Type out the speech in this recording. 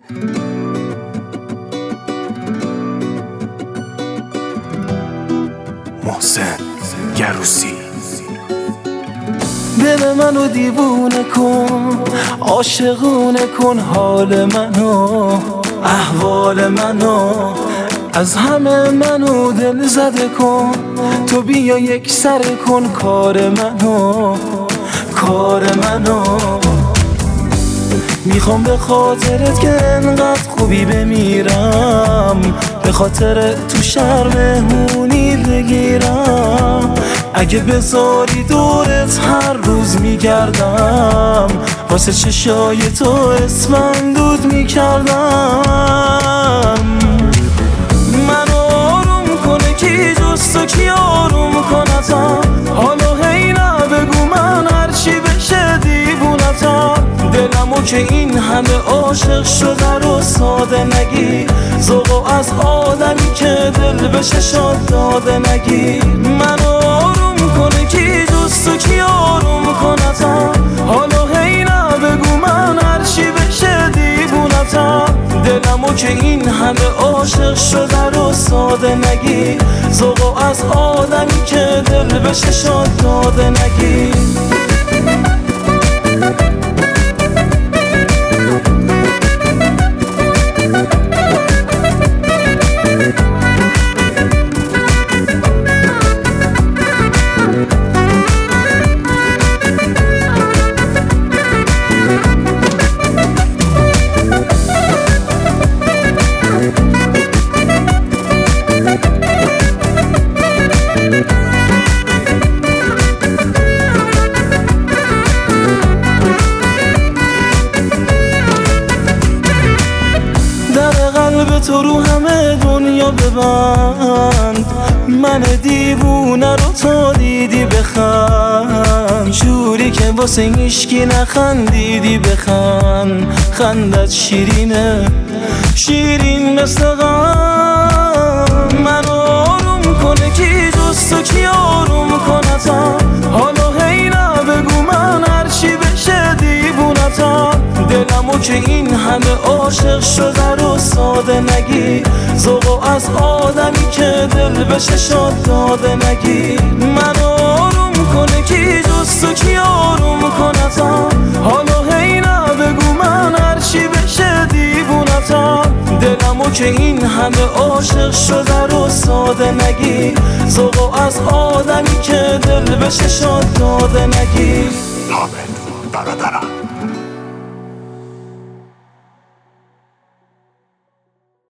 محسن گروسی. دل منو دیوونه کن، عاشقونه کن، حال منو، احوال منو، از همه منو دل زده کن. تو بیا یک سر کن کار منو، کار منو. میخوام به خاطرت که انقدر خوبی بمیرم، به خاطر تو شهر مهمونی بگیرم. اگه بذاری دورت هر روز میگردم، واسه چشای تو اسمندود میکردم. منو آروم کنه کی جز تو، کی آروم کنتم؟ حالا هی نبگو من هرچی بشه دیوونتم. دلمو که این همه عاشق شده رو ساده نگی، ذوقو از آدمی که دل بشه شاد داده نگی. منو آروم کنه کی جز تو، کی آروم کنتم؟ حالا هی نبگو من هرچی بشه دیوونتم. دلمو که این همه عاشق شده رو ساده نگی، ذوقو از آدمی که دل بشه شاد داده نگی. قلب تو رو همه دنیا ببند، من دیوونه رو تا دیدی بخند. جوری که واسه هیچکی نخندیدی بخند، خندت شیرینه شیرین مثل غم. منو آروم کنه کی جز تو، کی آروم کنتم؟ حالا هی نبگو من هرچی بشه دیوونتم. دلمو که این همه عاشق شده رو ساده نگی، ذوقو از آدمی که دل بشه شاد داده نگی. منو آروم کنه کی جز تو، کی آروم کنتم؟ حالا هی نبگو من هرچی بشه دیوونتم. دلمو که این همه عاشق شده رو ساده نگی، ذوقو از آدمی که دل بشه شاد داده نگی. حامد برادرم.